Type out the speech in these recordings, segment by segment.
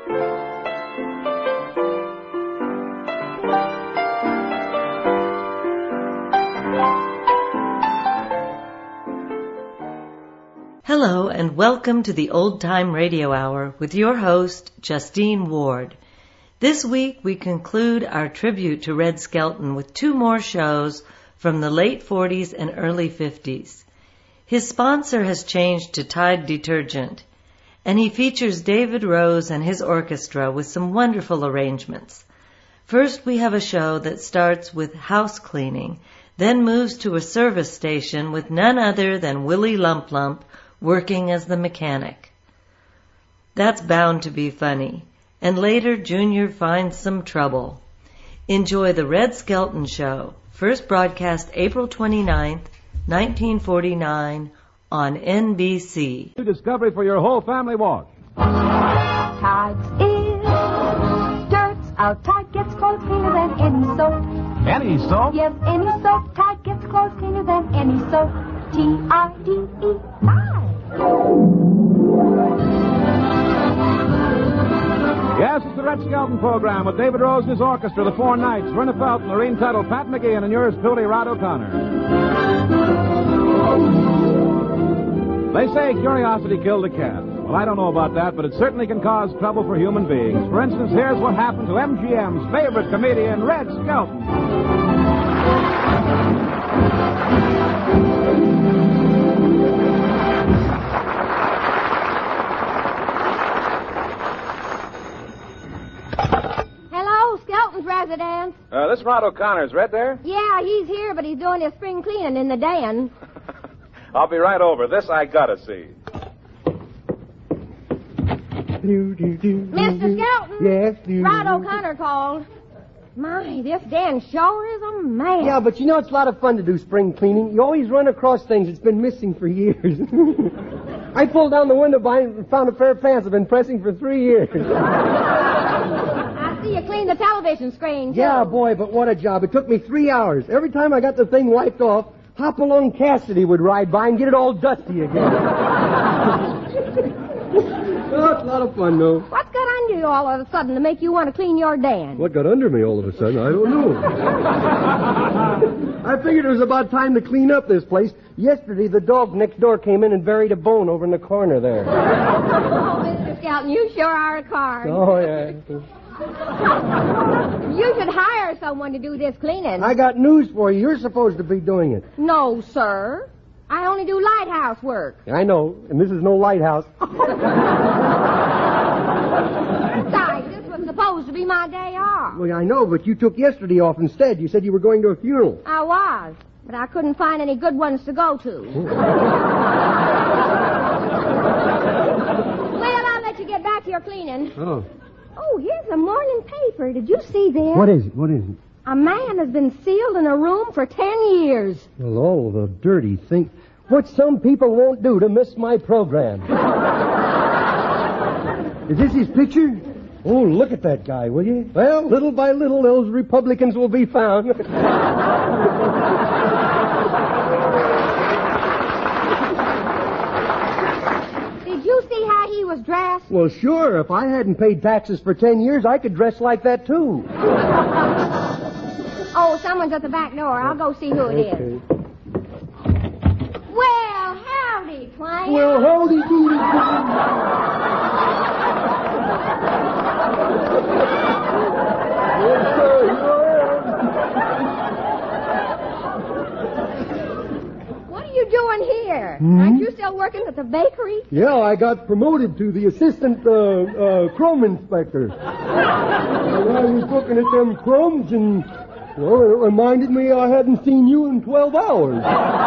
Hello and welcome to the Old Time Radio Hour with your host, Justine Ward. This week we conclude our tribute to Red Skelton with two more shows from the late 40s and early 50s. His sponsor has changed to Tide Detergent, and he features David Rose and his orchestra with some wonderful arrangements. First we have a show that starts with house cleaning, then moves to a service station with none other than Willie Lump Lump working as the mechanic. That's bound to be funny, and later Junior finds some trouble. Enjoy the Red Skelton Show, first broadcast April 29th, 1949 on NBC. Discovery for your whole family wash. Tide's in, dirt's out, Tide gets clothes cleaner than any soap. Any soap? Yes, any soap, Tide gets clothes cleaner than any soap. T-I-D-E, Tide. Yes, it's the Red Skelton program with David Rose and his orchestra, the Four Knights, Verna Felton, Lorene Tuttle, Pat McGeehan, and yours truly, Rod O'Connor. They say curiosity killed a cat. Well, I don't know about that, but it certainly can cause trouble for human beings. For instance, here's what happened to MGM's favorite comedian, Red Skelton. President. This is Rod O'Connor. Is Red there? Yeah, he's here, but he's doing his spring cleaning in the den. I'll be right over. This I gotta see. Mr. Skelton? Yes? Rod O'Connor called. My, this den sure is a mess. Yeah, but you know it's a lot of fun to do spring cleaning. You always run across things that's been missing for years. I pulled down the window behind and found a pair of pants I've been pressing for 3 years. I see you cleaned the television screen, too. Yeah, boy, but what a job. It took me 3 hours. Every time I got the thing wiped off, Hop-Along Cassidy would ride by and get it all dusty again. Oh, it's a lot of fun, though. What's got under you all of a sudden to make you want to clean your den? What got under me all of a sudden? I don't know. I figured it was about time to clean up this place. Yesterday, the dog next door came in and buried a bone over in the corner there. Oh, Mr. Skelton, you sure are a card. Oh, yeah. You should hire someone to do this cleaning. I got news for you. You're supposed to be doing it. No, sir. I only do lighthouse work. I know, and this is no lighthouse. Besides, this was supposed to be my day off. Well, I know, but you took yesterday off instead. You said you were going to a funeral. I was, but I couldn't find any good ones to go to. Well, I'll let you get back to your cleaning. Oh. Oh, here's a morning paper. Did you see this? What is it? What is it? A man has been sealed in a room for 10 years. Well, all the dirty thing. What some people won't do to miss my program. Is this his picture? Oh, look at that guy, will you? Well, little by little, those Republicans will be found. Did you see how he was dressed? Well, sure. If I hadn't paid taxes for 10 years, I could dress like that, too. Oh, someone's at the back door. I'll go see who it is. Well, howdy, Twain. Well, howdy doody. What are you doing here? Aren't you still working at the bakery? Yeah, I got promoted to the assistant crumb inspector. And I was looking at them crumbs and, well, it reminded me I hadn't seen you in 12 hours.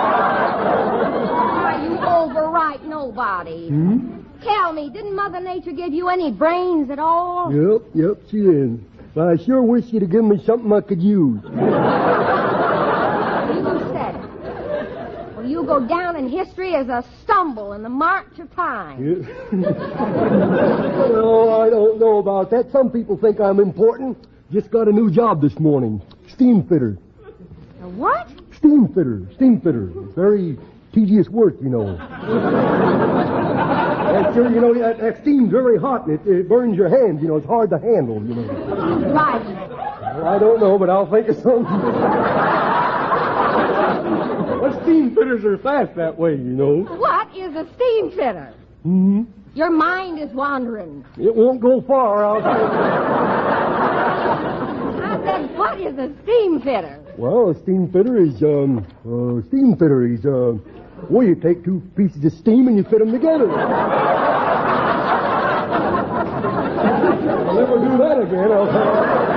Are you overripe nobody? Tell me, didn't Mother Nature give you any brains at all? Yep, she did. But I sure wish you'd have given me something I could use. You said it. Well, you go down in history as a stumble in the march of time. Well, I don't know about that. Some people think I'm important. Just got a new job this morning. Steam fitter. A what? Steam fitter. Very tedious work, you know. And sure, you know, that steam's very hot, and it burns your hands, you know. It's hard to handle, you know. Right. Well, I don't know, but I'll think of something. Well, steam fitters are fast that way, you know. What is a steam fitter? Mm-hmm. Your mind is wandering. It won't go far, I'll say. I said, what is a steam fitter? Well, a steam fitter is, well, you take two pieces of steam and you fit them together. I'll never do that again, I'll say.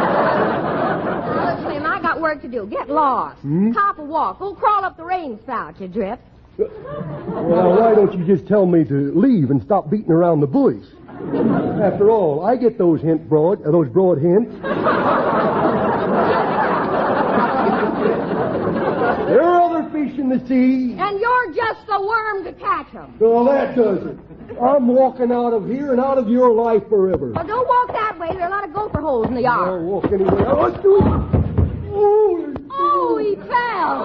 Slim, I got work to do. Get lost. Top a walk. Go crawl up the rain spout, you drip. Well, why don't you just tell me to leave and stop beating around the bush? After all, I get those broad hints. There are other fish in the sea. And you're just the worm to catch them. Well, that does it. I'm walking out of here and out of your life forever. Well, don't walk that way. There are a lot of gopher holes in the yard. I'll walk anyway. Let's do it. Oh, he fell.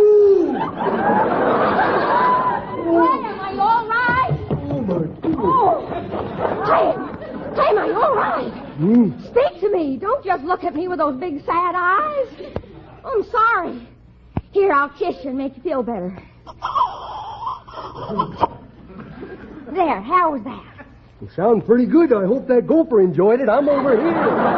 Graham, are you all right? Oh, my goodness. Oh, Graham, are you all right? Speak to me. Don't just look at me with those big sad eyes. I'm sorry. Here, I'll kiss you and make you feel better. There, how was that? It sounds pretty good. I hope that gopher enjoyed it. I'm over here.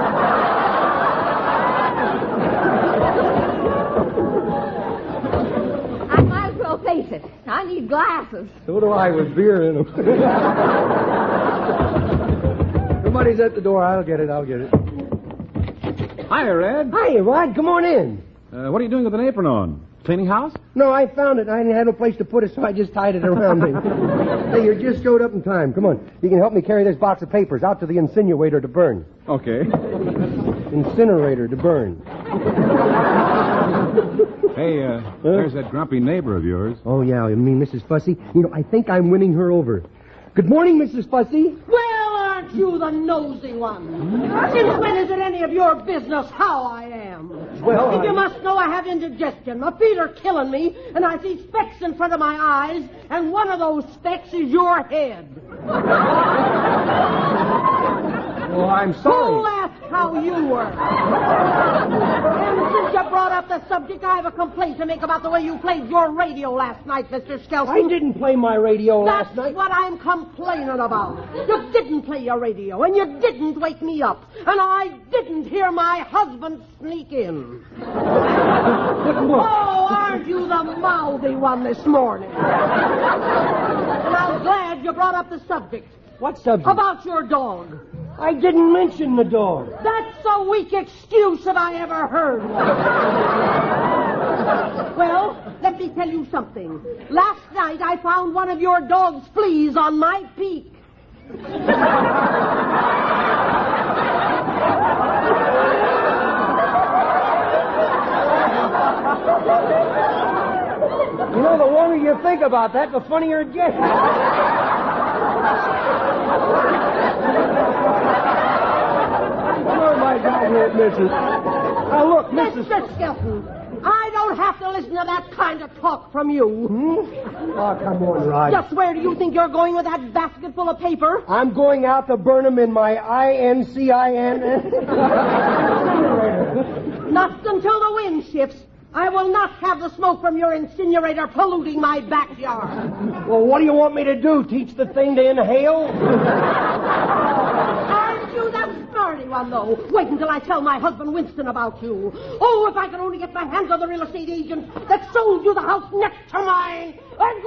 I might as well face it. I need glasses. So do I with beer in them. Somebody's at the door. I'll get it. Hiya, Red. Hi, Rod. Come on in. What are you doing with an apron on? Cleaning house? No, I found it. I didn't have no place to put it, so I just tied it around me. Hey, you just showed up in time. Come on. You can help me carry this box of papers out to the incinerator to burn. Okay. Incinerator to burn. Hey, there's that grumpy neighbor of yours. Oh, yeah, you mean Mrs. Fussy? You know, I think I'm winning her over. Good morning, Mrs. Fussy. Well, aren't you the nosy one? Since when is it any of your business how I am? Well, You must know I have indigestion. My feet are killing me, and I see specks in front of my eyes, and one of those specks is your head. Oh, I'm Who sorry. asked how you were? And since you brought up the subject, I have a complaint to make about the way you played your radio last night, Mr. Skelton. I didn't play my radio last That's night. what I'm complaining about. You didn't play your radio, and you didn't wake me up, and I didn't hear my husband sneak in. Oh, aren't you the mouthy one this morning? And I'm glad you brought up the subject. What subject? About your dog. I didn't mention the dog. That's a weak excuse that I ever heard. Well, let me tell you something. Last night I found one of your dog's fleas on my peak. You know, the longer you think about that, the funnier it gets. Oh, my God, here, Mrs. Now, look, Mrs. Mr. Skelton, I don't have to listen to that kind of talk from you. Oh, come on, Rod. Just where do you think you're going with that basket full of paper? I'm going out to burn them in my INCIN. Not until the wind shifts. I will not have the smoke from your incinerator polluting my backyard. Well, what do you want me to do? Teach the thing to inhale? Aren't you that smarty one, though? Wait until I tell my husband Winston about you. Oh, if I could only get my hands on the real estate agent that sold you the house next to mine.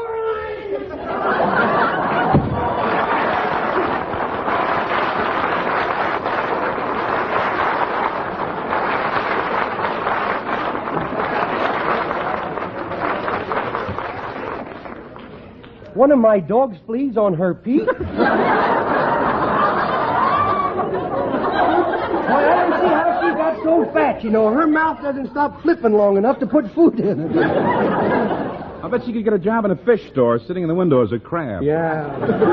One of my dog's fleas on her peak? Why, I don't see how she got so fat, you know. Her mouth doesn't stop flipping long enough to put food in it. I bet she could get a job in a fish store sitting in the window as a crab. Yeah.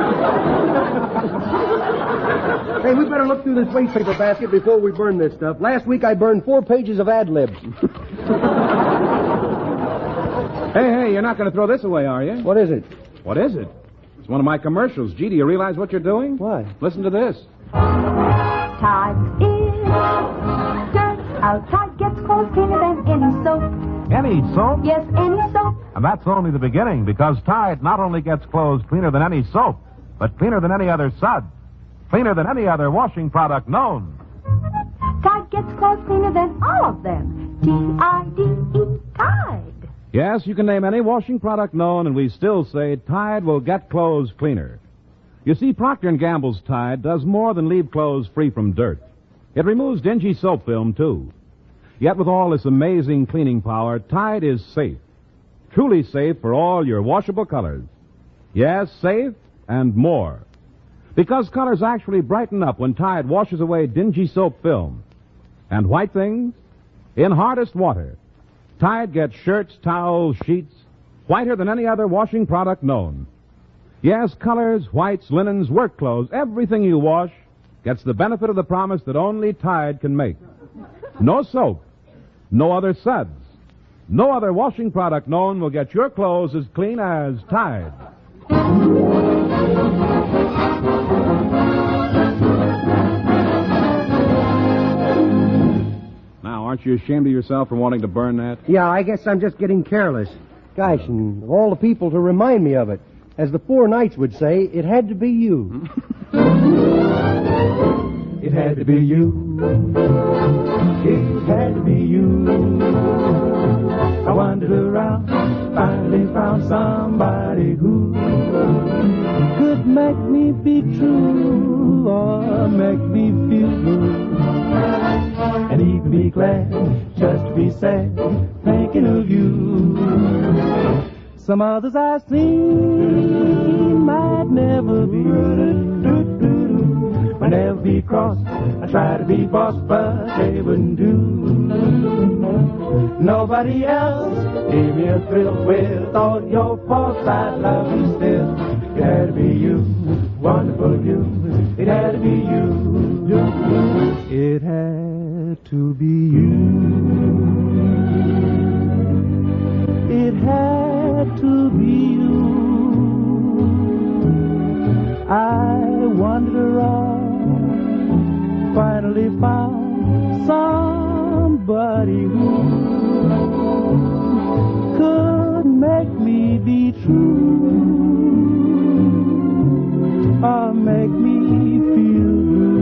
Hey, we better look through this waste paper basket before we burn this stuff. Last week I burned 4 pages of ad libs. Hey, you're not going to throw this away, are you? What is it? What is it? It's one of my commercials. Gee, do you realize what you're doing? What? Listen to this. Tide is dirt out. Tide gets clothes cleaner than any soap. Any soap? Yes, any soap. And that's only the beginning, because Tide not only gets clothes cleaner than any soap, but cleaner than any other suds. Cleaner than any other washing product known. Tide gets clothes cleaner than all of them. T-I-D-E, Tide. Yes, you can name any washing product known, and we still say Tide will get clothes cleaner. You see, Procter & Gamble's Tide does more than leave clothes free from dirt. It removes dingy soap film, too. Yet with all this amazing cleaning power, Tide is safe. Truly safe for all your washable colors. Yes, safe and more. Because colors actually brighten up when Tide washes away dingy soap film. And white things? In hardest water. Tide gets shirts, towels, sheets, whiter than any other washing product known. Yes, colors, whites, linens, work clothes, everything you wash gets the benefit of the promise that only Tide can make. No soap, no other suds, no other washing product known will get your clothes as clean as Tide. Aren't you ashamed of yourself for wanting to burn that? Yeah, I guess I'm just getting careless. Gosh, and of all the people to remind me of it, as the Four Knights would say, it had to be you. It had to be you. It had to be you. I wandered around, finally found somebody who could make me be true or make me feel blue. And even be glad just to be sad thinking of you. Some others I've seen might never be, might never be cross. I tried to be boss, but they wouldn't do. Nobody else gave me a thrill with all your faults. I love you still. It had to be you, wonderful you. It had to be you. It had to be you. It had to be you. I wandered around, finally found somebody who could make me be true or make me feel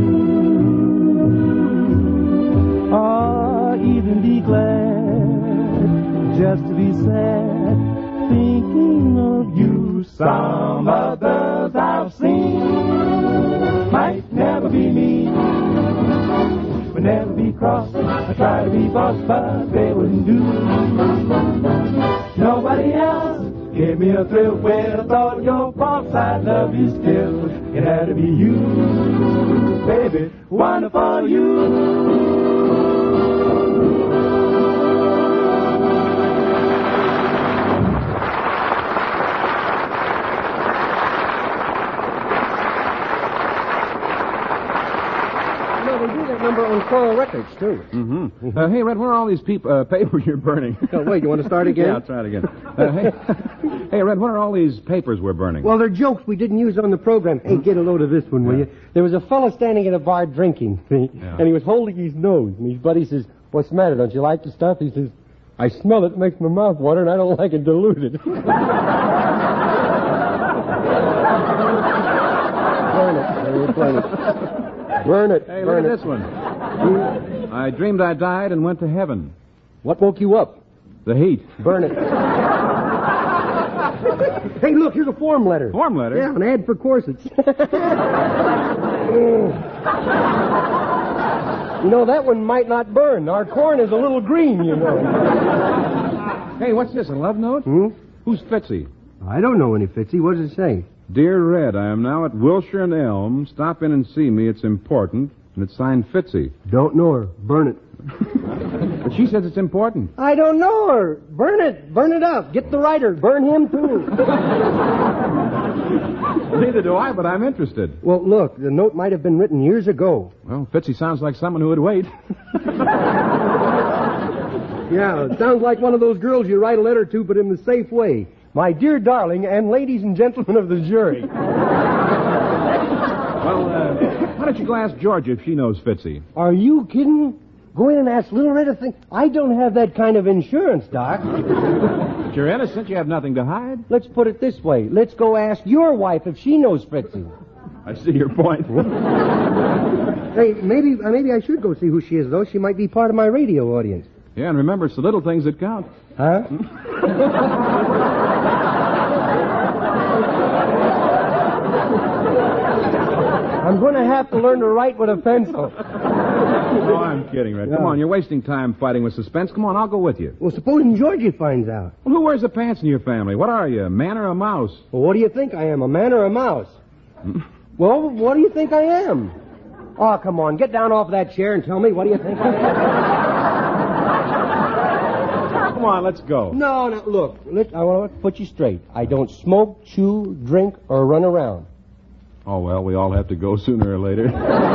good or even be glad just to be sad thinking of you. Some others I've seen might never be me, would never be cross. I tried to be boss, but they wouldn't do. Nobody else gave me a thrill with all your faults. I love you still. It had to be you, baby, wonderful you. Number on Coral Records, too. Mm-hmm. Hey, Red, where are all these papers you're burning? Oh, wait, you want to start again? Yeah, I'll try it again. Hey, Red, what are all these papers we're burning? Well, they're jokes we didn't use on the program. Hey, get a load of this one, will you? There was a fellow standing at a bar drinking, see? Yeah. And he was holding his nose. And his buddy says, "What's the matter? Don't you like the stuff?" He says, "I smell it. It makes my mouth water, and I don't like it diluted." Burn it. Burn it. Burn it. Hey, burn look it. at this one. I dreamed I died and went to heaven. What woke you up? The heat. Burn it. Hey, look, here's a form letter. Form letter? Yeah, an ad for corsets. You know, that one might not burn. Our corn is a little green, you know. Hey, what's this, a love note? Who's Fitzy? I don't know any Fitzy. What does it say? Dear Red, I am now at Wilshire and Elm. Stop in and see me. It's important. And it's signed Fitzy. Don't know her. Burn it. But she says it's important. I don't know her. Burn it. Burn it up. Get the writer. Burn him, too. Neither do I, but I'm interested. Well, look, the note might have been written years ago. Well, Fitzy sounds like someone who would wait. Yeah, it sounds like one of those girls you write a letter to, but in the safe way. My dear darling, and ladies and gentlemen of the jury. Well, why don't you go ask Georgia if she knows Fitzy? Are you kidding? Go in and ask Little Red to think. I don't have that kind of insurance, Doc. But you're innocent. You have nothing to hide. Let's put it this way. Let's go ask your wife if she knows Fritzy. I see your point. Hey, maybe I should go see who she is, though. She might be part of my radio audience. Yeah, and remember, it's the little things that count. Huh? I'm going to have to learn to write with a pencil. Oh, I'm kidding, Red. Come on, you're wasting time fighting with suspense. Come on, I'll go with you. Well, supposing Georgie finds out. Well, who wears the pants in your family? What are you, a man or a mouse? Well, what do you think I am, a man or a mouse? Well, what do you think I am? Oh, come on, get down off that chair and tell me, what do you think I am? Come on, let's go. No, look, I want to put you straight. I don't smoke, chew, drink, or run around. Oh, well, we all have to go sooner or later.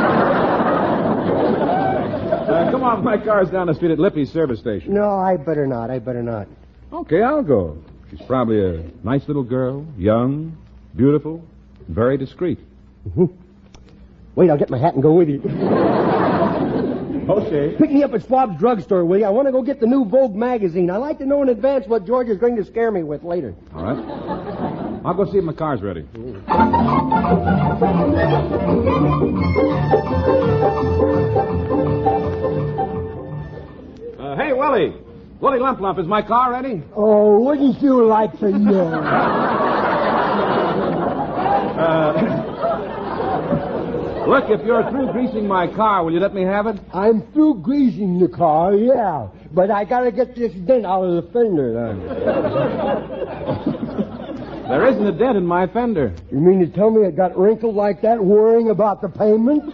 Come on, my car's down the street at Lippy's service station. No, I better not. Okay, I'll go. She's probably a nice little girl, young, beautiful, very discreet. Mm-hmm. Wait, I'll get my hat and go with you. Okay. Pick me up at Schwab's drugstore, will you? I want to go get the new Vogue magazine. I like to know in advance what George is going to scare me with later. All right. I'll go see if my car's ready. Hey, Willie. Willie Lump Lump, is my car ready? Oh, wouldn't you like to know? Look, if you're through greasing my car, will you let me have it? I'm through greasing the car, yeah. But I got to get this dent out of the fender, then. There isn't a dent in my fender. You mean to tell me it got wrinkled like that worrying about the payment?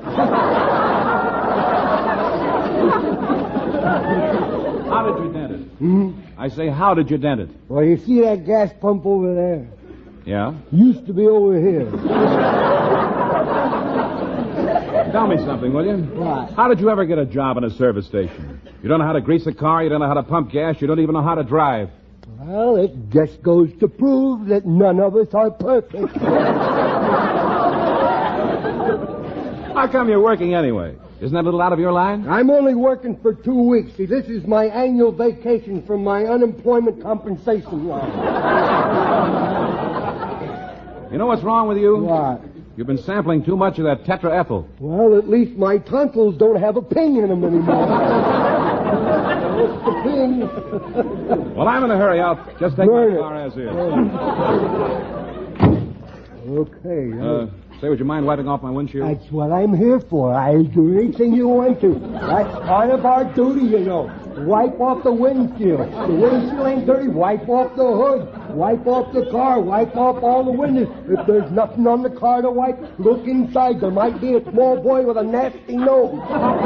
How did you dent it? I say, how did you dent it? Well, you see that gas pump over there? Yeah? Used to be over here. Tell me something, will you? What? How did you ever get a job in a service station? You don't know how to grease a car, you don't know how to pump gas, you don't even know how to drive. Well, it just goes to prove that none of us are perfect. How come you're working anyway? Isn't that a little out of your line? I'm only working for 2 weeks. See, this is my annual vacation from my unemployment compensation line. You know what's wrong with you? What? You've been sampling too much of that tetraethyl. Well, at least my tonsils don't have a ping in them anymore. What's the ping? Well, I'm in a hurry. I'll just take my car as is. Okay. Say, would you mind wiping off my windshield? That's what I'm here for. I'll do anything you want to. That's part of our duty, you know. Wipe off the windshield. The windshield ain't dirty. Wipe off the hood. Wipe off the car. Wipe off all the windows. If there's nothing on the car to wipe, look inside. There might be a small boy with a nasty nose.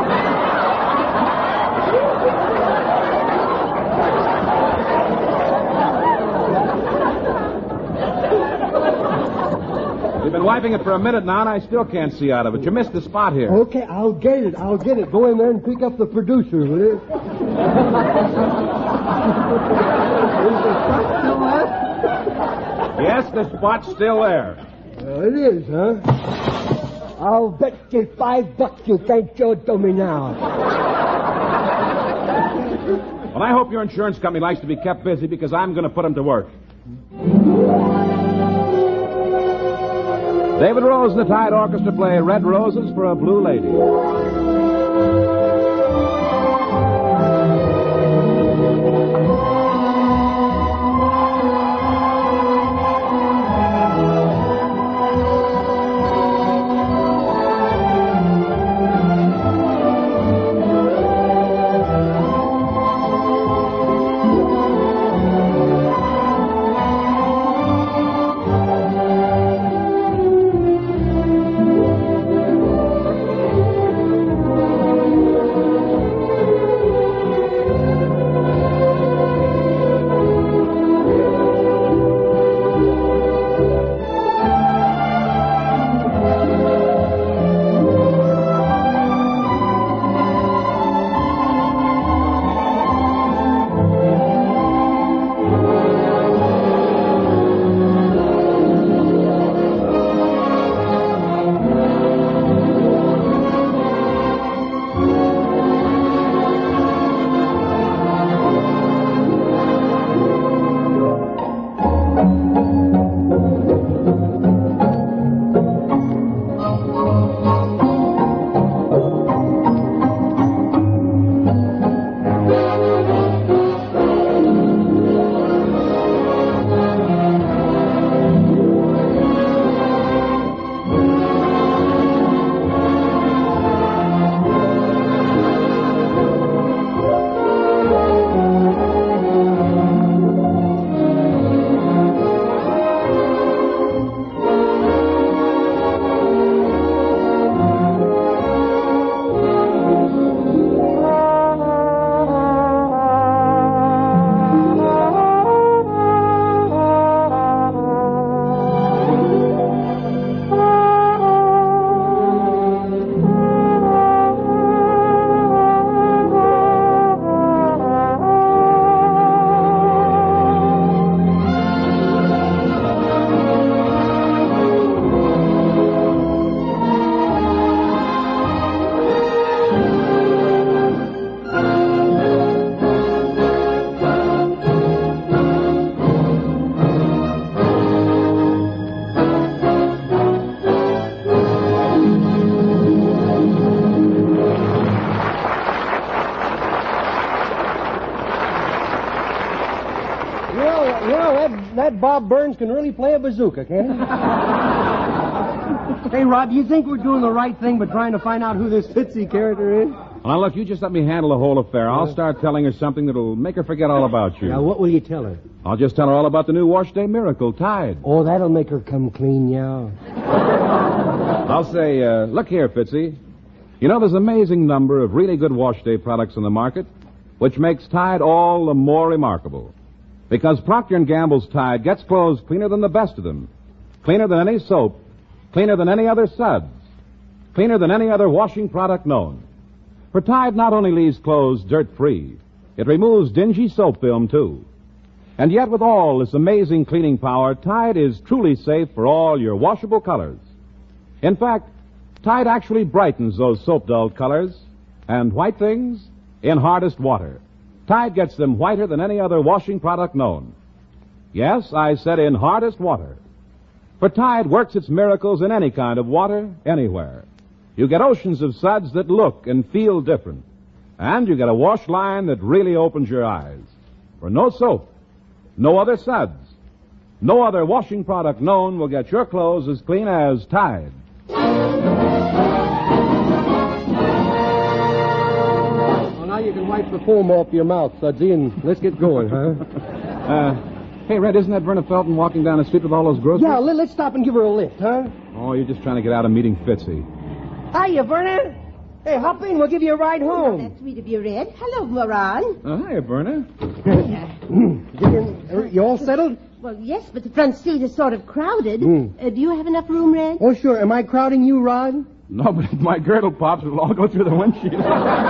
You've been wiping it for a minute now, and I still can't see out of it. You missed the spot here. Okay, I'll get it. Go in there and pick up the producer, will you? Is the spot still there? Yes, the spot's still there. Well, it is, huh? I'll bet you $5 you can't show it to me now. Well, I hope your insurance company likes to be kept busy because I'm going to put them to work. David Rose and the Tide Orchestra play Red Roses for a Blue Lady. That Bob Burns can really play a bazooka, can't he? Hey, Rod, do you think we're doing the right thing by trying to find out who this Fitzy character is? Well, look, you just let me handle the whole affair. I'll start telling her something that'll make her forget all about you. Now, what will you tell her? I'll just tell her all about the new wash day miracle, Tide. Oh, that'll make her come clean, yeah. I'll say, look here, Fitzy. You know, there's an amazing number of really good wash day products in the market, which makes Tide all the more remarkable. Because Procter & Gamble's Tide gets clothes cleaner than the best of them. Cleaner than any soap. Cleaner than any other suds. Cleaner than any other washing product known. For Tide not only leaves clothes dirt-free, it removes dingy soap film, too. And yet, with all this amazing cleaning power, Tide is truly safe for all your washable colors. In fact, Tide actually brightens those soap-dulled colors and white things in hardest water. Tide gets them whiter than any other washing product known. Yes, I said in hardest water. For Tide works its miracles in any kind of water, anywhere. You get oceans of suds that look and feel different. And you get a wash line that really opens your eyes. For no soap, no other suds, no other washing product known will get your clothes as clean as Tide. Well, now you can wipe the foam off your mouth, Sudsy, and let's get going, huh? Hey, Red, isn't that Verna Felton walking down the street with all those groceries? Yeah, let's stop and give her a lift, huh? Oh, you're just trying to get out of meeting Fitzy. Hiya, Verna. Hey, hop in. We'll give you a ride home. That's sweet of you, Red. Hello, Moran. Hiya, Verna. You all settled? Well, yes, but the front seat is sort of crowded. Do you have enough room, Red? Oh, sure. Am I crowding you, Rod? No, but if my girdle pops, it'll all go through the windshield.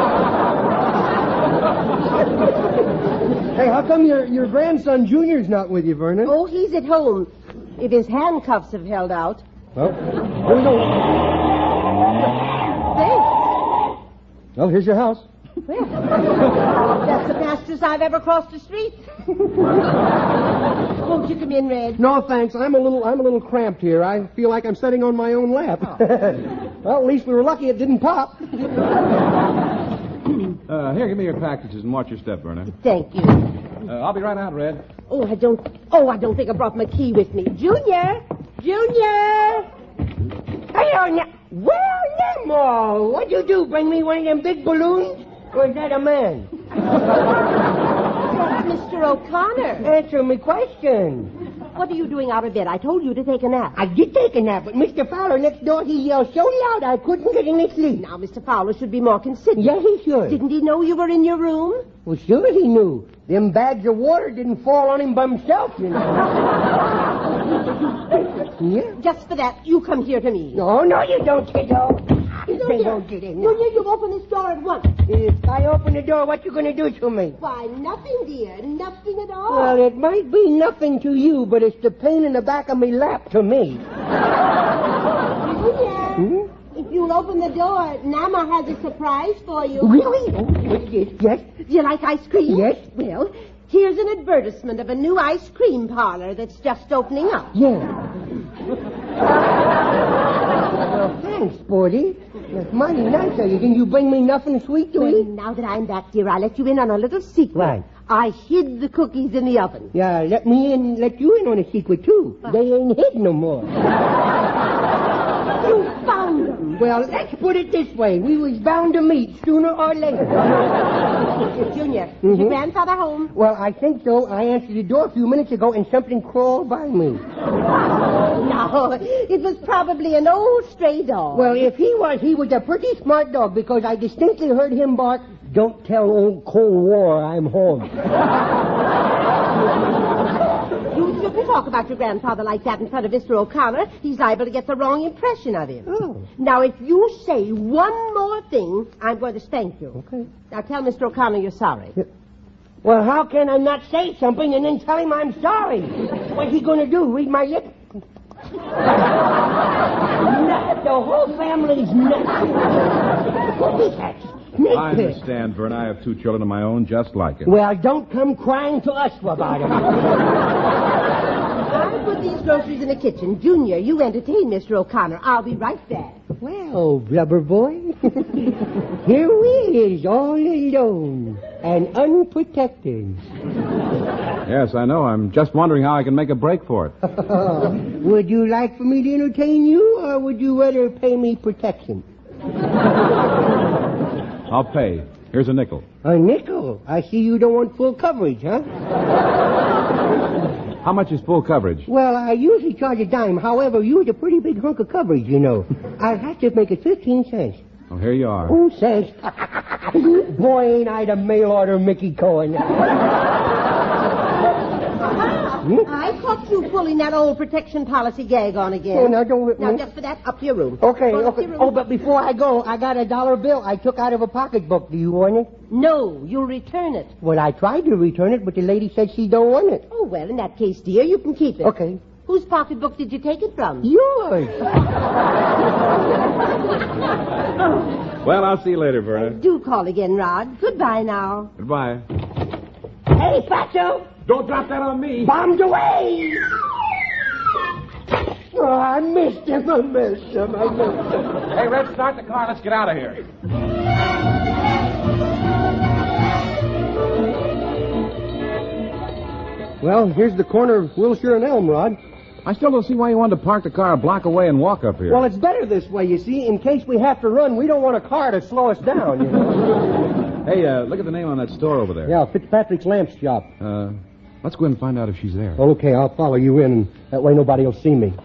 Hey, how come your grandson Junior's not with you, Verna? Oh, he's at home. If his handcuffs have held out. Well, Thanks. Well, here's your house. Well, that's the fastest I've ever crossed the street. Won't you come in, Red? No, thanks. I'm a little cramped here. I feel like I'm sitting on my own lap. Well, at least we were lucky it didn't pop. Here, give me your packages and watch your step, Verna. Thank you. I'll be right out, Red. I don't think I brought my key with me. Junior! Hello, now. Well, Nemo, what'd you do? Bring me one of them big balloons? Or is that a man? That's Mr. O'Connor. Answer me question. What are you doing out of bed? I told you to take a nap. I did take a nap, but Mr. Fowler next door, he yelled so loud I couldn't get any sleep. Now, Mr. Fowler should be more considerate. Yes, he should. Didn't he know you were in your room? Well, sure he knew. Them bags of water didn't fall on him by himself, you know. Yeah? Just for that, you come here to me. No, you don't, kiddo. They won't get in. Junior, you open this door at once. If I open the door, what you going to do to me? Why, nothing, dear. Nothing at all. Well, it might be nothing to you, but it's the pain in the back of me lap to me. Junior, if you'll open the door, Nama has a surprise for you. Really? Oh, yes. Do you like ice cream? Yes. Well, here's an advertisement of a new ice cream parlor that's just opening up. Yeah. Well, thanks, Sporty. That's mighty nice of you. Can you bring me nothing sweet to Well, eat? now that I'm back, dear, I'll let you in on a little secret. Right. I hid the cookies in the oven. Yeah, let you in on a secret, too. They ain't hid no more. You found them. Well, let's put it this way. We was bound to meet sooner or later. Junior, is your grandfather home? Well, I think so. I answered the door a few minutes ago and something crawled by me. No, it was probably an old stray dog. Well, if he was a pretty smart dog because I distinctly heard him bark, "Don't tell old Cold War I'm home." You shouldn't talk about your grandfather like that in front of Mr. O'Connor. He's liable to get the wrong impression of him. Oh. Now, if you say one more thing, I'm going to spank you. Okay. Now, tell Mr. O'Connor you're sorry. Well, how can I not say something and then tell him I'm sorry? What's he going to do, read my lips? Nuts. The whole family's nuts. What is that? I understand, Vern. I have 2 children of my own just like it. Well, don't come crying to us about it. I'll put these groceries in the kitchen. Junior, you entertain Mr. O'Connor. I'll be right back. Well, Rubber Boy, here we is all alone and unprotected. Yes, I know. I'm just wondering how I can make a break for it. Would you like for me to entertain you, or would you rather pay me protection? I'll pay. Here's a nickel. A nickel? I see you don't want full coverage, huh? How much is full coverage? Well, I usually charge a dime. However, you was a pretty big hunk of coverage, you know. I'll have to make it 15 cents. Oh, here you are. Oh, thanks. Boy, ain't I the mail order Mickey Cohen. I caught you pulling that old protection policy gag on again. Oh, now don't... Now, just for that, up to your room. Okay, Go up to okay. your room. Oh, but before I go, I got a $1 bill I took out of a pocketbook. Do you want it? No, you'll return it. Well, I tried to return it, but the lady said she don't want it. Oh, well, in that case, dear, you can keep it. Okay. Whose pocketbook did you take it from? Yours. Well, I'll see you later, Verna. Do call again, Rod. Goodbye now. Goodbye. Hey, Fatso! Don't drop that on me. Bombed away! Oh, I missed him. Hey, Red, start the car. Let's get out of here. Well, here's the corner of Wilshire and Elm, Rod. I still don't see why you wanted to park the car a block away and walk up here. Well, it's better this way, you see. In case we have to run, we don't want a car to slow us down, you know. Hey, look at the name on that store over there. Yeah, Fitzpatrick's Lamp Shop. Let's go in and find out if she's there. Okay, I'll follow you in, and that way nobody will see me.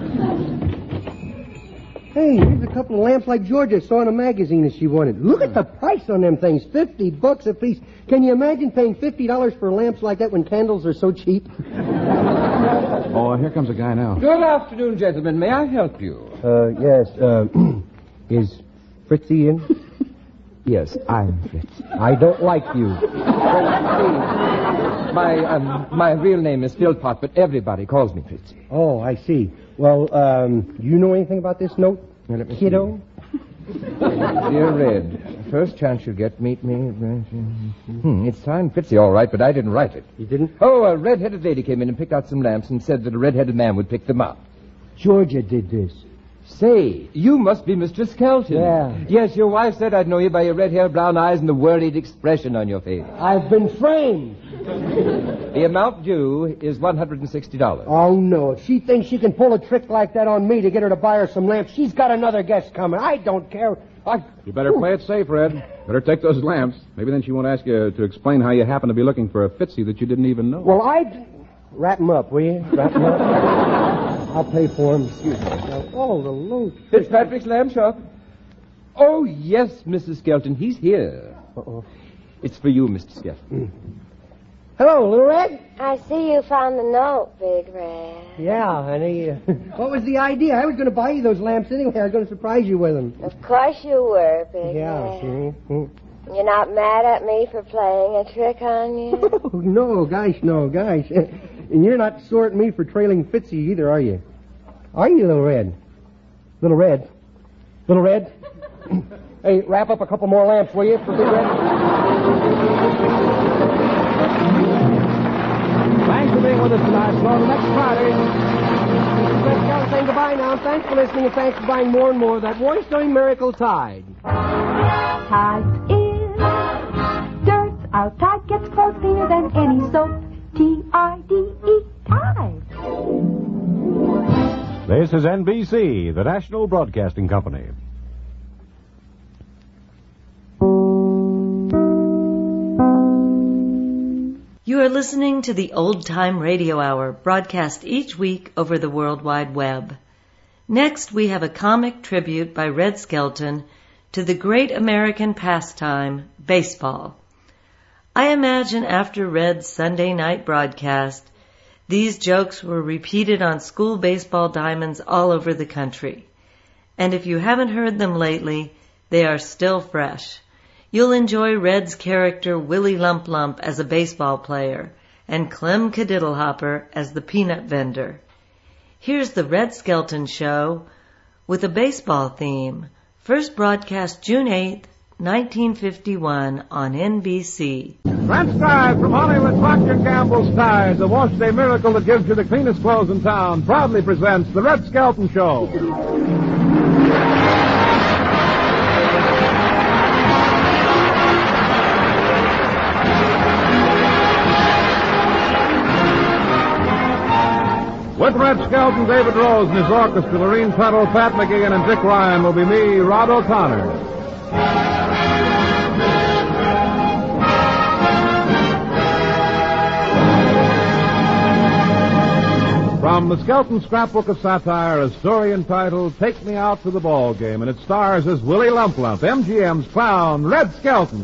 Hey, here's a couple of lamps like Georgia saw in a magazine that she wanted. Look at the price on them things, $50 a piece. Can you imagine paying $50 for lamps like that when candles are so cheap? Oh, here comes a guy now. Good afternoon, gentlemen. May I help you? Yes, is Fritzy in? Yes, I'm Fritz. I don't like you. My real name is Philpott, but everybody calls me Fritz. Oh, I see. Well, you know anything about this note, kiddo? Dear Red, first chance you get, meet me. It's signed Fritzy, all right, but I didn't write it. You didn't? Oh, a red-headed lady came in and picked out some lamps and said that a red-headed man would pick them up. Georgia did this. Say, you must be Mr. Skelton. Yeah. Yes, your wife said I'd know you by your red hair, brown eyes, and the worried expression on your face. I've been framed. The amount due is $160. Oh, no. If she thinks she can pull a trick like that on me to get her to buy her some lamps, she's got another guest coming. I don't care. You better play it safe, Red. Better take those lamps. Maybe then she won't ask you to explain how you happen to be looking for a Fitzy that you didn't even know. Well, wrap him up, will you? Wrap him up. I'll pay for him. Excuse me. Oh, the loot. Fitzpatrick's lamp shop. Oh, yes, Mrs. Skelton. He's here. Uh-oh. It's for you, Mr. Skelton. Hello, Little Red. I see you found the note, Big Red. Yeah, honey. What was the idea? I was going to buy you those lamps anyway. I was going to surprise you with them. Of course you were, Big Yeah, Red. see? You're not mad at me for playing a trick on you? Oh, no, gosh. And you're not sore at me for trailing Fitzy either, are you? Are you, Little Red? Little Red? Hey, wrap up a couple more lamps, will you, for Big Red? Thanks for being with us tonight. So on the next Friday. Let's gotta say goodbye now. Thanks for listening, and thanks for buying more and more of that moisturizing Miracle Tide. Tide is dirt. Our Tide gets clothes cleaner than any soap. T-I-D-E, Tide. This is NBC, the National Broadcasting Company. You are listening to the Old Time Radio Hour, broadcast each week over the World Wide Web. Next, we have a comic tribute by Red Skelton to the great American pastime, baseball. I imagine after Red's Sunday night broadcast, these jokes were repeated on school baseball diamonds all over the country. And if you haven't heard them lately, they are still fresh. You'll enjoy Red's character Willie Lump Lump as a baseball player and Clem Cadiddlehopper as the peanut vendor. Here's the Red Skelton Show with a baseball theme. First broadcast June 8th, 1951 on NBC. Transcribed from Hollywood, Procter & Gamble's Tide, the wash day miracle that gives you the cleanest clothes in town, proudly presents the Red Skelton Show. Red Skelton, David Rose and his orchestra, Lorene Tuttle, Pat McGeehan, and Dick Ryan will be me, Rod O'Connor. From the Skelton Scrapbook of Satire, a story entitled Take Me Out to the Ball Game, and it stars as Willie Lump Lump, MGM's clown, Red Skelton.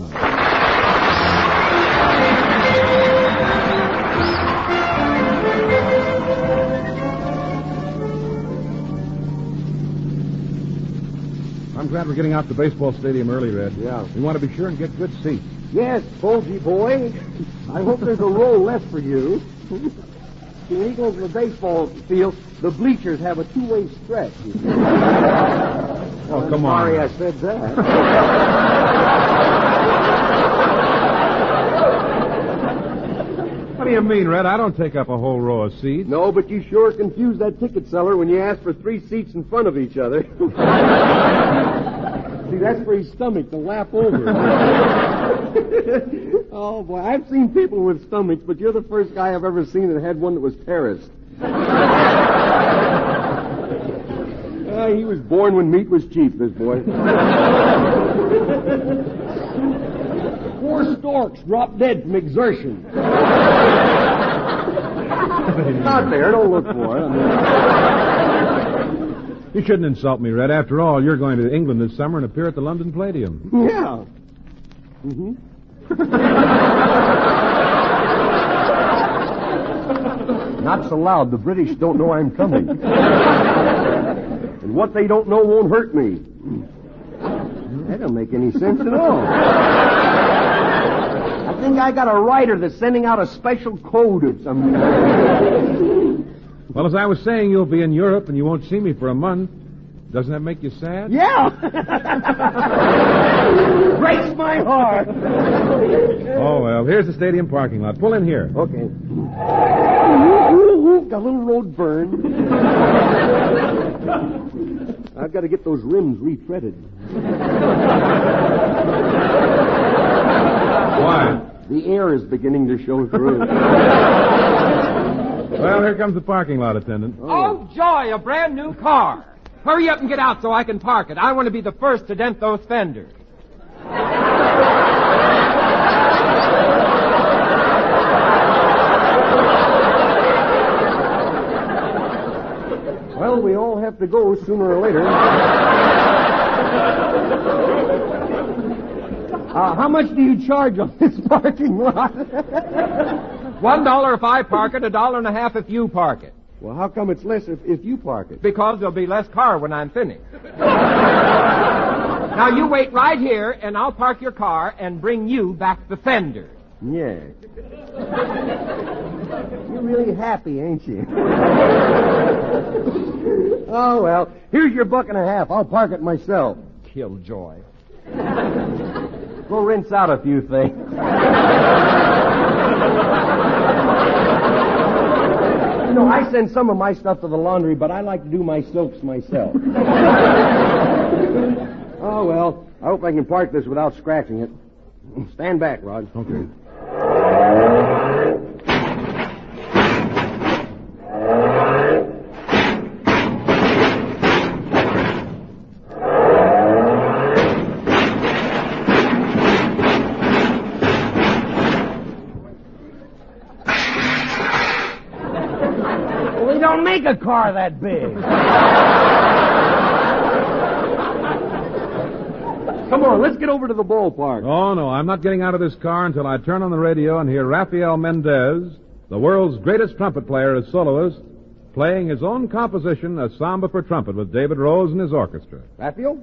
I'm glad we're getting out to the baseball stadium early, Red. Yeah. We want to be sure and get good seats. Yes, Bulgy boy. I hope there's a row left for you. See, when he goes to the baseball field, the bleachers have a two-way stretch. Oh, come on. Sorry I said that. What do you mean, Red? I don't take up a whole row of seats. No, but you sure confused that ticket seller when you asked for 3 seats in front of each other. See, that's for his stomach to lap over. Oh, boy, I've seen people with stomachs, but you're the first guy I've ever seen that had one that was terraced. He was born when meat was cheap, this boy. 4 storks dropped dead from exertion. It's not there. Don't look for it. You shouldn't insult me, Red. After all, you're going to England this summer and appear at the London Palladium. Yeah. Mm-hmm. Not so loud. The British don't know I'm coming. And what they don't know won't hurt me. That don't make any sense at all. I think I got a writer that's sending out a special code of some kind. Well, as I was saying, you'll be in Europe and you won't see me for a month. Doesn't that make you sad? Yeah! Breaks my heart! Oh, well, here's the stadium parking lot. Pull in here. Okay. Got a little road burn. I've got to get those rims retreaded. Why? The air is beginning to show through. Well, here comes the parking lot attendant. Oh, joy, a brand new car. Hurry up and get out so I can park it. I want to be the first to dent those fenders. Well, we all have to go sooner or later. How much do you charge on this parking lot? $1 if I park it, $1.50 if you park it. Well, how come it's less if you park it? Because there'll be less car when I'm finished. Now, you wait right here, and I'll park your car and bring you back the fender. Yeah. You're really happy, ain't you? Oh, well, here's your $1.50. I'll park it myself. Killjoy. Go rinse out a few things. You know, I send some of my stuff to the laundry, but I like to do my silks myself. Oh, well, I hope I can park this without scratching it. Stand back, Rod. Okay. Don't make a car that big. Come on, let's get over to the ballpark. Oh, no, I'm not getting out of this car until I turn on the radio and hear Rafael Mendez, the world's greatest trumpet player as soloist, playing his own composition, A Samba for Trumpet, with David Rose and his orchestra. Rafael?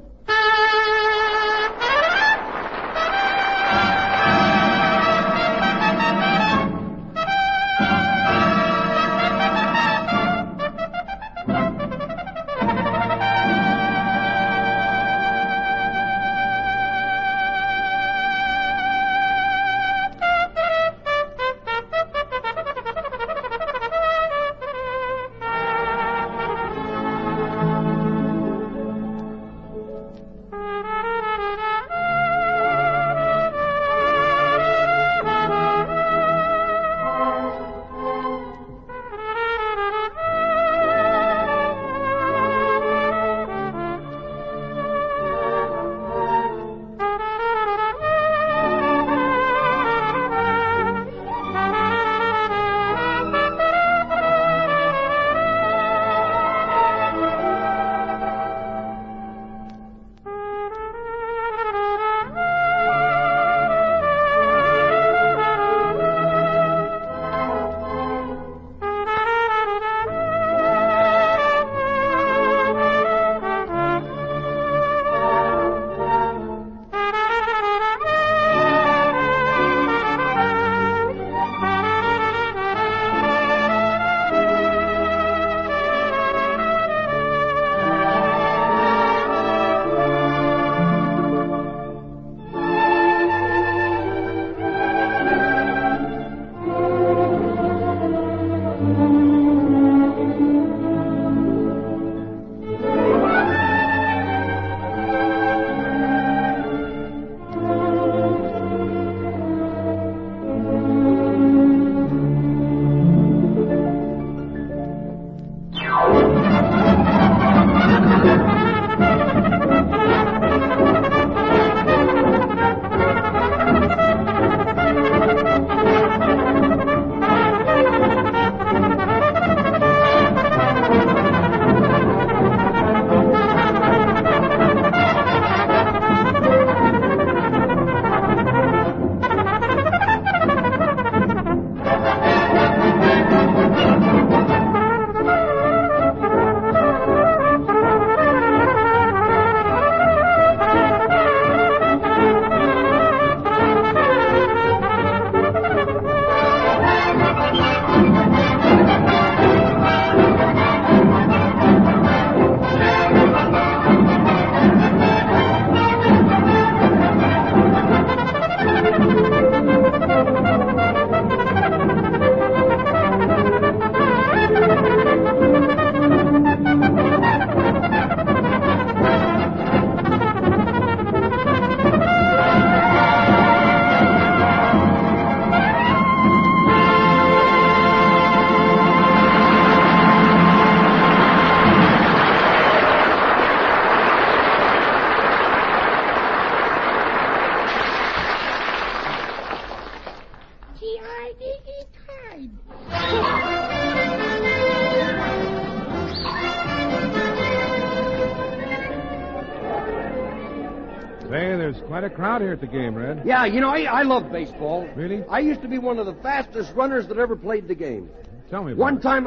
Say, there's quite a crowd here at the game, Red. Yeah, you know, I love baseball. Really? I used to be one of the fastest runners that ever played the game. Tell me about One it. time...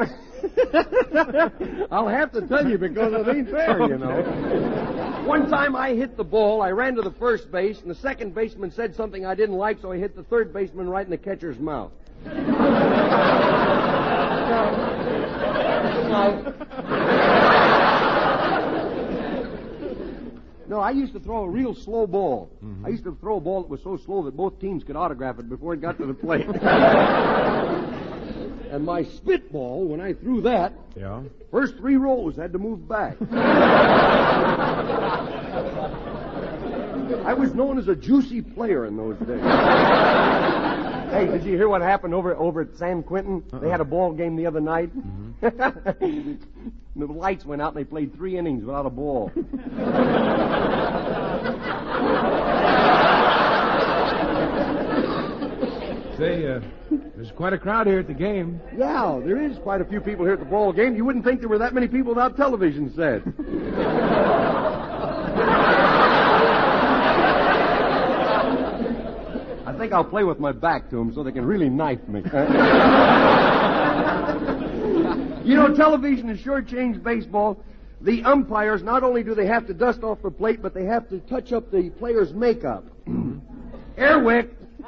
I'll have to tell you because it ain't fair, you know. One time I hit the ball, I ran to the first base, and the second baseman said something I didn't like, so I hit the third baseman right in the catcher's mouth. No, I used to throw a real slow ball. I used to throw a ball that was so slow that both teams could autograph it before it got to the plate. And my spitball, when I threw that, first 3 rows had to move back. I was known as a juicy player in those days. Hey, did you hear what happened over at San Quentin? They had a ball game the other night. The lights went out and they played 3 innings without a ball. Say, there's quite a crowd here at the game. Yeah, there is quite a few people here at the ball game. You wouldn't think there were that many people without television set. I think I'll play with my back to them so they can really knife me. You know, television has sure changed baseball. The umpires, not only do they have to dust off the plate, but they have to touch up the player's makeup. Airwick.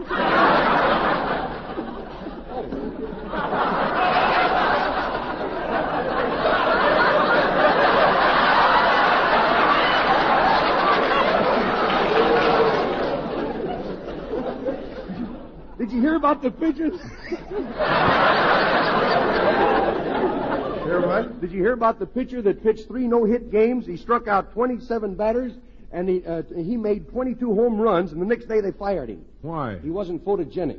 Did you hear about the pitcher? Hear what? Did you hear about the pitcher that pitched 3 no-hit games? He struck out 27 batters, and he made 22 home runs, and the next day they fired him. Why? He wasn't photogenic.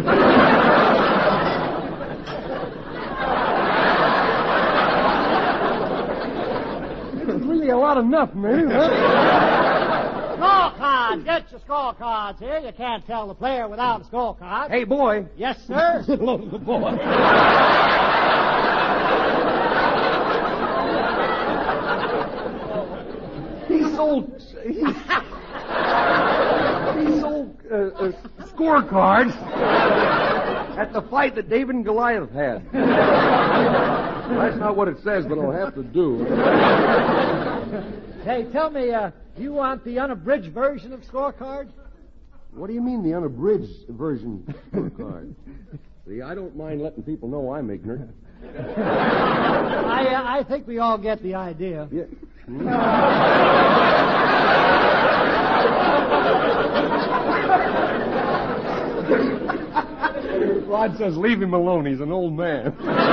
It's really a lot enough, man. Scorecards! Get your scorecards here. You can't tell the player without a scorecard. Hey, boy. Yes, sir? Hello to the boy. He sold scorecards at the fight that David and Goliath had. That's not what it says, but I'll have to do. Hey, tell me, you want the unabridged version of scorecards? What do you mean, the unabridged version of scorecard? See, I don't mind letting people know I'm ignorant. I think we all get the idea. Yeah. Rod says leave him alone. He's an old man.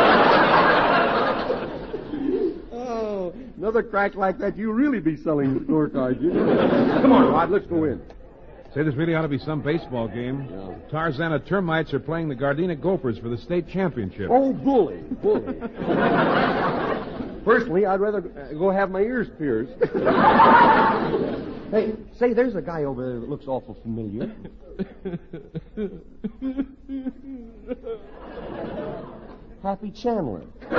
Oh, another crack like that, you really be selling scorecards. Come on, Rod, let's go in. Say, this really ought to be some baseball game. Yeah. Tarzana Termites are playing the Gardena Gophers for the state championship. Oh, bully. Personally, I'd rather go have my ears pierced. Hey, say, there's a guy over there that looks awful familiar. Happy Chandler.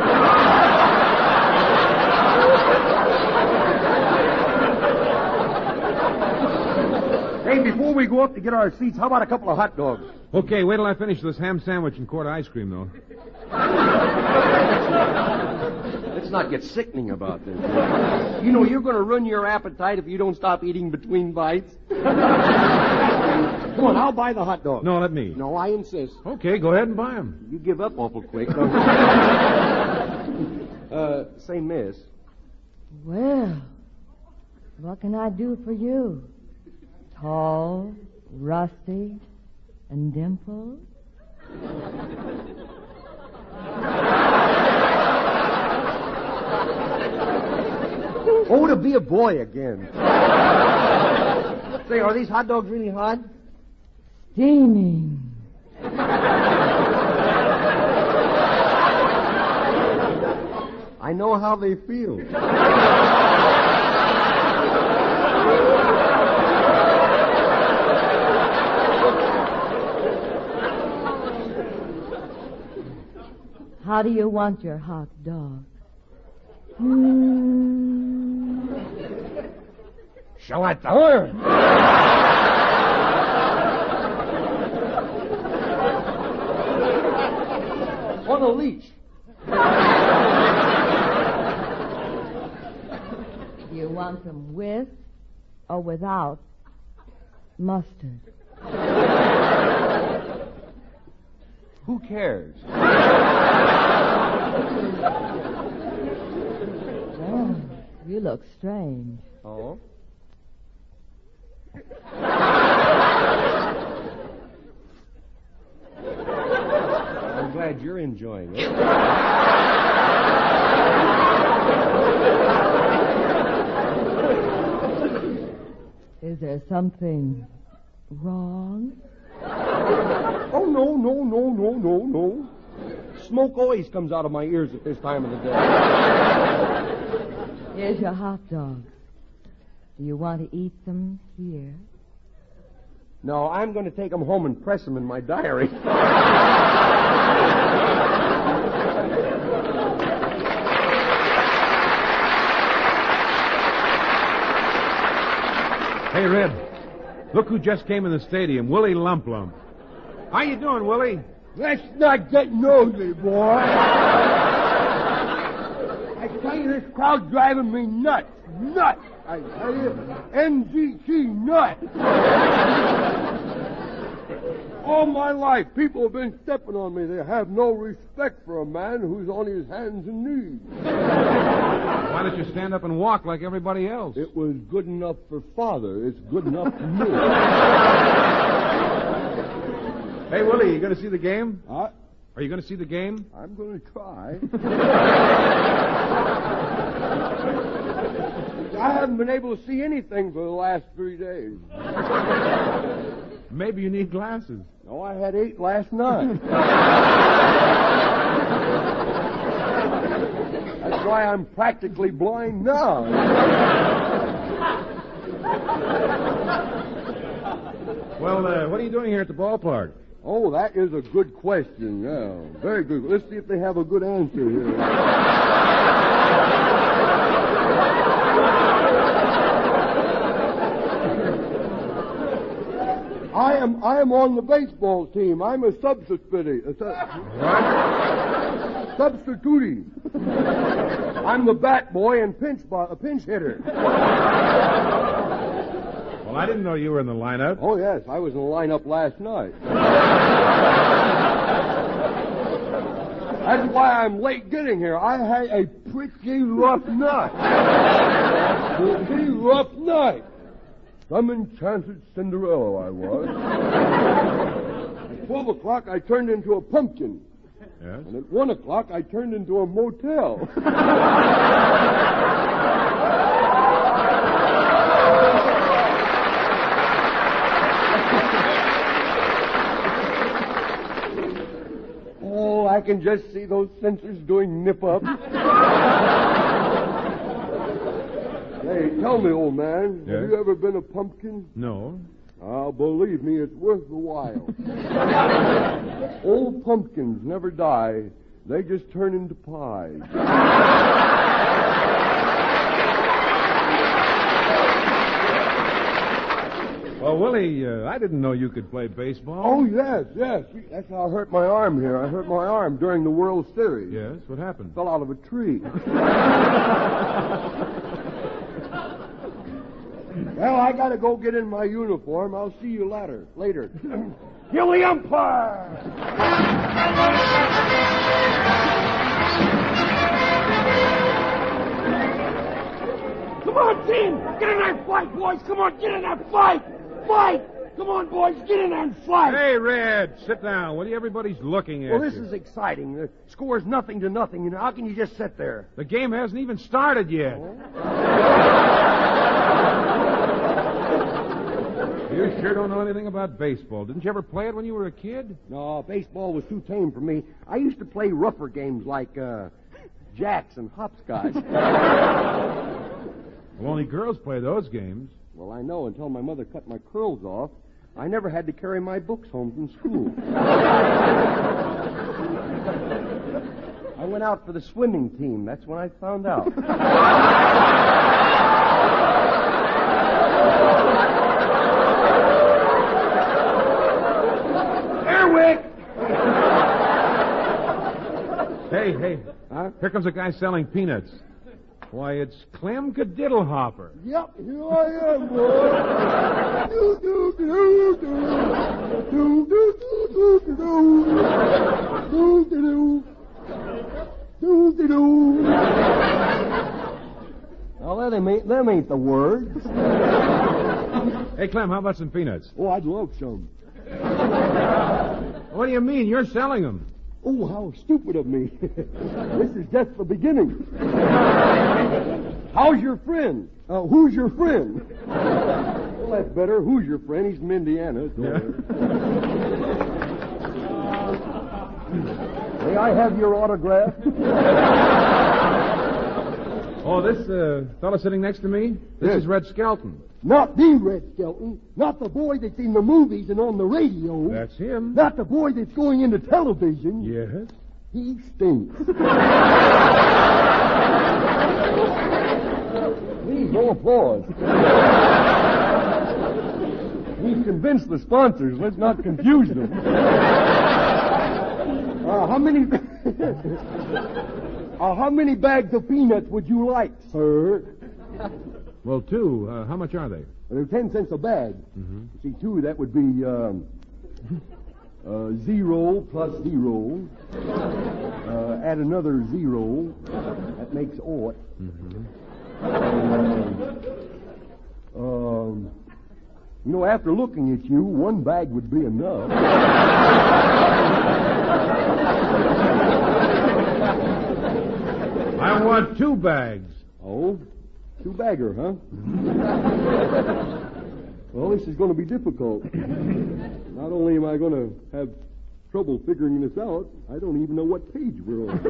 Hey, before we go up to get our seats, how about a couple of hot dogs? Okay, wait till I finish this ham sandwich and quart of ice cream, though. Let's not get sickening about this. You know, you're going to ruin your appetite if you don't stop eating between bites. Come on, I'll buy the hot dogs. No, let me. No, I insist. Okay, go ahead and buy them. You give up awful quick. Say, miss. Well, what can I do for you? Tall, rusty, and dimpled? Oh, to be a boy again. Say, are these hot dogs really hot? Steaming. I know how they feel. How do you want your hot dog? Shaletta. On a leash. You want them with or without mustard? Who cares? Well, you look strange. Oh? I'm glad you're enjoying it. Is there something wrong? Oh, no. Smoke always comes out of my ears at this time of the day. Here's your hot dogs. Do you want to eat them here? No, I'm going to take them home and press them in my diary. Hey, Red, look who just came in the stadium, Willie Lump Lump. How you doing, Willie? Let's not get nosy, boy. I tell you, this crowd's driving me nuts. Nuts, I tell you. NGT nuts. All my life, people have been stepping on me. They have no respect for a man who's on his hands and knees. Why don't you stand up and walk like everybody else? It was good enough for Father. It's good enough for me. Hey, Willie, you going to see the game? Are you going to see the game? I'm going to try. I haven't been able to see anything for the last 3 days. Maybe you need glasses. No, I had 8 last night. That's why I'm practically blind now. Well, what are you doing here at the ballpark? Oh, that is a good question. Yeah, very good. Let's see if they have a good answer here. I am on the baseball team. I'm a substitute. Substitute. I'm the bat boy and pinch hitter. Well, I didn't know you were in the lineup. Oh, yes. I was in the lineup last night. That's why I'm late getting here. I had a pretty rough night. Pretty rough night. Some enchanted Cinderella I was. At 12 o'clock, I turned into a pumpkin. Yes? And at 1 o'clock, I turned into a motel. Oh, I can just see those censors doing nip-ups. Hey, tell me, old man, Yes? have you ever been a pumpkin? No. Believe me, it's worth the while. Old pumpkins never die. They just turn into pies. Well, Willie, I didn't know you could play baseball. Oh, yes. That's how I hurt my arm here. I hurt my arm during the World Series. Yes? What happened? Fell out of a tree. Well, I gotta go get in my uniform. I'll see you later. Kill the umpire! Come on, team! Get in there and fight, boys! Come on, get in there and fight! Fight! Come on, boys, get in there and fight! Hey, Red, sit down. What are you? Everybody's looking at Well, you. this is exciting. The score's 0-0. How can you just sit there? The game hasn't even started yet. You sure don't know anything about baseball. Didn't you ever play it when you were a kid? No, baseball was too tame for me. I used to play rougher games like jacks and hopscotch. Well, only girls play those games. Well, I know, until my mother cut my curls off. I never had to carry my books home from school. I went out for the swimming team. That's when I found out. Hey, here comes a guy selling peanuts. Why, it's Clem Cadiddlehopper. Yep, here I am, boy. Do, do, do, do. Do, do, do, do, do, do. Do, do, do. Do, do, do. Now, them ain't the words. Hey, Clem, how about some peanuts? Oh, I'd love some. What do you mean? You're selling them. Oh, how stupid of me. This is just the beginning. How's your friend? Who's your friend? Well, that's better. Who's your friend? He's from Indiana. May I have your autograph? Oh, this fellow sitting next to me? This is Red Skelton. Not the Red Skelton. Not the boy that's in the movies and on the radio. That's him. Not the boy that's going into television. Yes. He stinks. Please, no applause. We've convinced the sponsors. Let's not confuse them. How many bags of peanuts would you like, sir? Well, 2. How much are they? They're 10 cents a bag. Mm-hmm. See, 2, that would be 0 plus 0. Add another 0. That makes 8. Mm-hmm. After looking at you, 1 bag would be enough. I want 2 bags. Oh? 2-bagger, huh? Well, this is going to be difficult. Not only am I going to have trouble figuring this out, I don't even know what page we're on.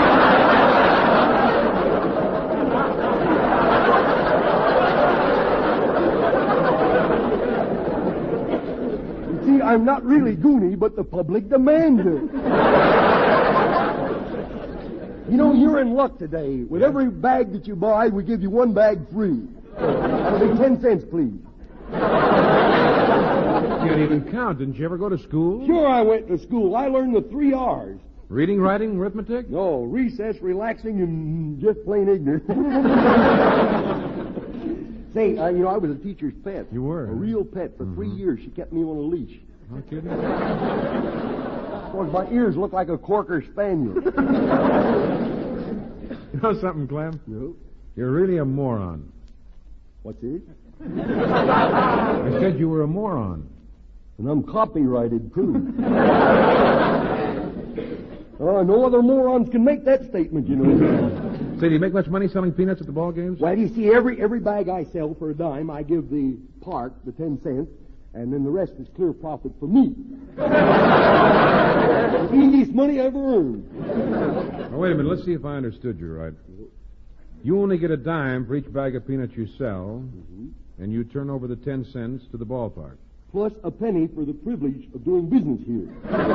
You see, I'm not really Goonie, but the public demands it. You're in luck today. With every bag that you buy, we give you 1 bag free. That'll be 10 cents, please. You can't even count. Didn't you ever go to school? Sure, I went to school. I learned the 3 R's. Reading, writing, arithmetic? No, recess, relaxing, and just plain ignorant. Say, I was a teacher's pet. You were? A real pet. For 3 years, she kept me on a leash. No kidding? Of course, my ears look like a Corker Spaniel. You know something, Clem? No. You're really a moron. What's it? I said you were a moron. And I'm copyrighted, too. No other morons can make that statement, Say, do you make much money selling peanuts at the ball games? Well, you see, every bag I sell for a dime, I give the park the 10 cents, and then the rest is clear profit for me. The easiest money I ever earned. Now, wait a minute. Let's see if I understood you right. You only get a dime for each bag of peanuts you sell, and you turn over the 10 cents to the ballpark. Plus a penny for the privilege of doing business here.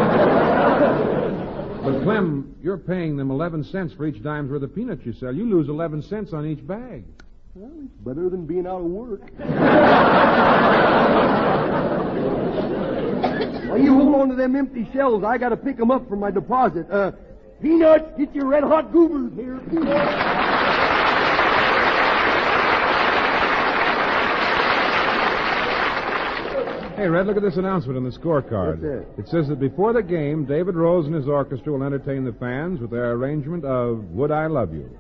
But, Clem, you're paying them 11 cents for each dime's worth of peanuts you sell. You lose 11 cents on each bag. Well, it's better than being out of work. Well, you hold on to them empty shells. I got to pick them up for my deposit. Peanuts, get your red-hot goobers here. Peanuts. Hey, Red, look at this announcement on the scorecard. It says that before the game, David Rose and his orchestra will entertain the fans with their arrangement of Would I Love You.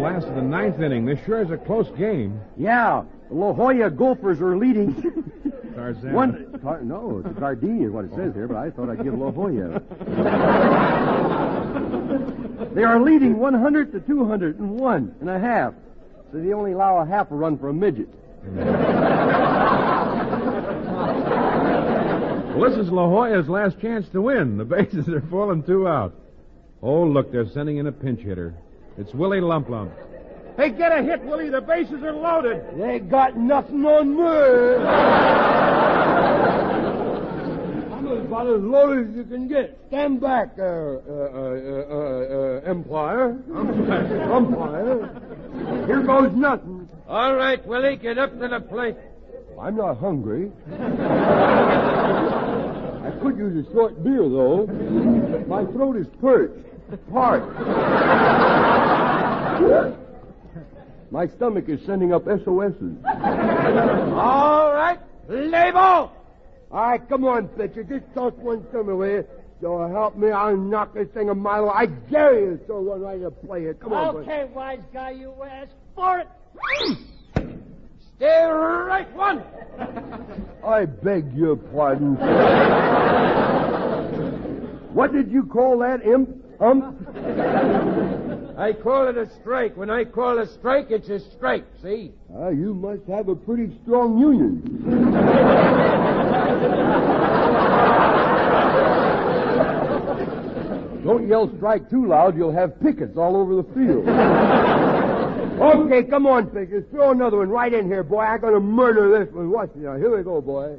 last of the ninth inning. This sure is a close game. Yeah, the La Jolla Gophers are leading. Tarzan. No, it's a Gardenia is what it says here, but I thought I'd give La Jolla. They are leading 100 to 201 and a half. So they only allow a half a run for a midget. Well, this is La Jolla's last chance to win. The bases are full and 2 out. Oh, look, they're sending in a pinch hitter. It's Willie Lump Lump. Hey, get a hit, Willie. The bases are loaded. They got nothing on me. I'm about as loaded as you can get. Stand back, Empire. Umpire. Here goes nothing. All right, Willie, get up to the plate. I'm not hungry. I could use a short beer, though. My throat is parched. My stomach is sending up SOSs. All right, label. All right, come on, pitcher. Just toss one to me, will you? So help me, I'll knock this thing a mile away. I dare you to throw one right to play here. Come on, Okay, wise guy, you ask for it. Stay right one. I beg your pardon. What did you call that, imp? I call it a strike. When I call a strike, it's a strike, see? You must have a pretty strong union. Don't yell strike too loud. You'll have pickets all over the field. Okay, come on, Pickers. Throw another one right in here, boy. I'm going to murder this one. Watch me now. Here we go, boy.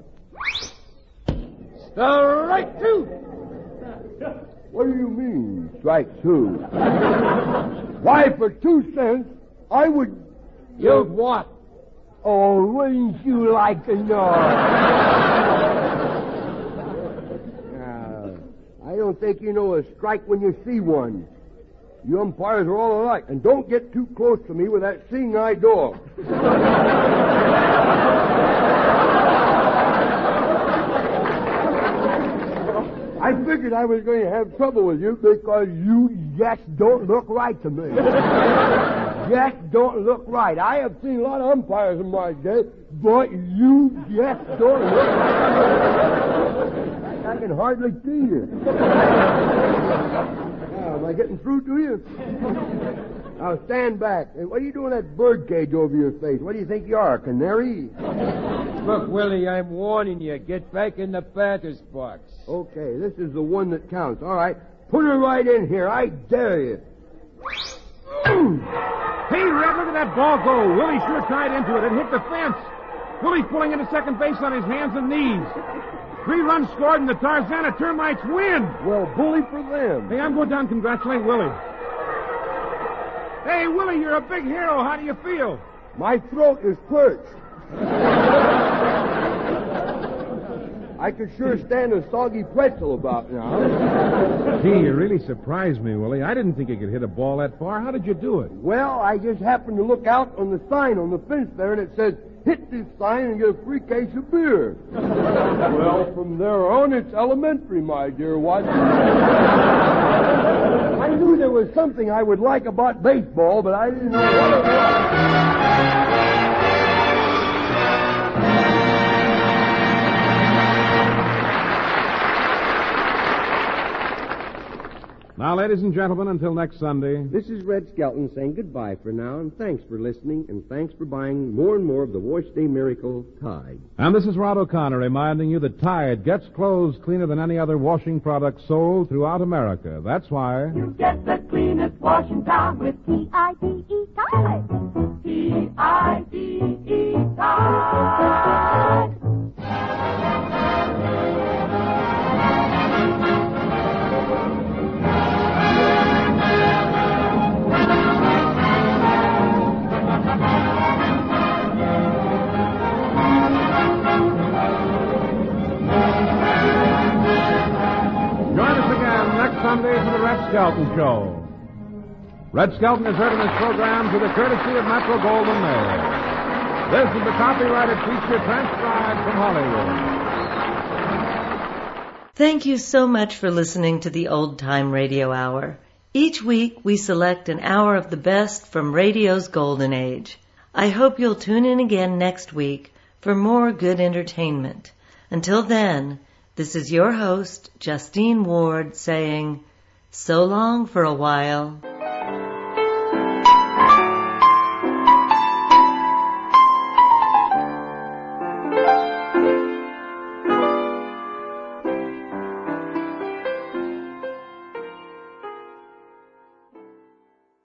Strike two. What do you mean, strike two? Why, for 2 cents, I would... You'd what? Oh, wouldn't you like to know? I don't think you know a strike when you see one. You umpires are all alike, and don't get too close to me with that seeing eye dog. I figured I was going to have trouble with you because you just don't look right to me. Just don't look right. I have seen a lot of umpires in my day, but you just don't look right. I can hardly see you. Now, am I getting through to you? Now, stand back. Hey, what are you doing with that bird cage over your face? What do you think you are, a canary? Look, Willie, I'm warning you. Get back in the batter's box. Okay, this is the one that counts. All right, put her right in here. I dare you. Hey, Red, look at that ball go. Willie sure tied into it and hit the fence. Willie's pulling into second base on his hands and knees. 3 runs scored and the Tarzana Termites win. Well, bully for them. Hey, I'm going down to congratulate Willie. Hey, Willie, you're a big hero. How do you feel? My throat is perched. I could sure stand a soggy pretzel about now. Gee, you really surprised me, Willie. I didn't think you could hit a ball that far. How did you do it? Well, I just happened to look out on the sign on the fence there, and it says, hit this sign and get a free case of beer. Well, from there on, it's elementary, my dear Watson. I knew there was something I would like about baseball, but I didn't know what it was. Now, ladies and gentlemen, until next Sunday. This is Red Skelton saying goodbye for now, and thanks for listening, and thanks for buying more and more of the Wash Day Miracle Tide. And this is Rod O'Connor reminding you that Tide gets clothes cleaner than any other washing product sold throughout America. That's why... You get the cleanest washing powder with T-I-D-E, Tide. T-I-D-E, Tide. Sunday for the Red Skelton Show. Red Skelton is heard in this program through the courtesy of Metro-Goldwyn-Mayer. This is the copyrighted feature transcribed from Hollywood. Thank you so much for listening to the Old Time Radio Hour. Each week we select an hour of the best from radio's golden age. I hope you'll tune in again next week for more good entertainment. Until then, this is your host, Justine Ward, saying, so long for a while.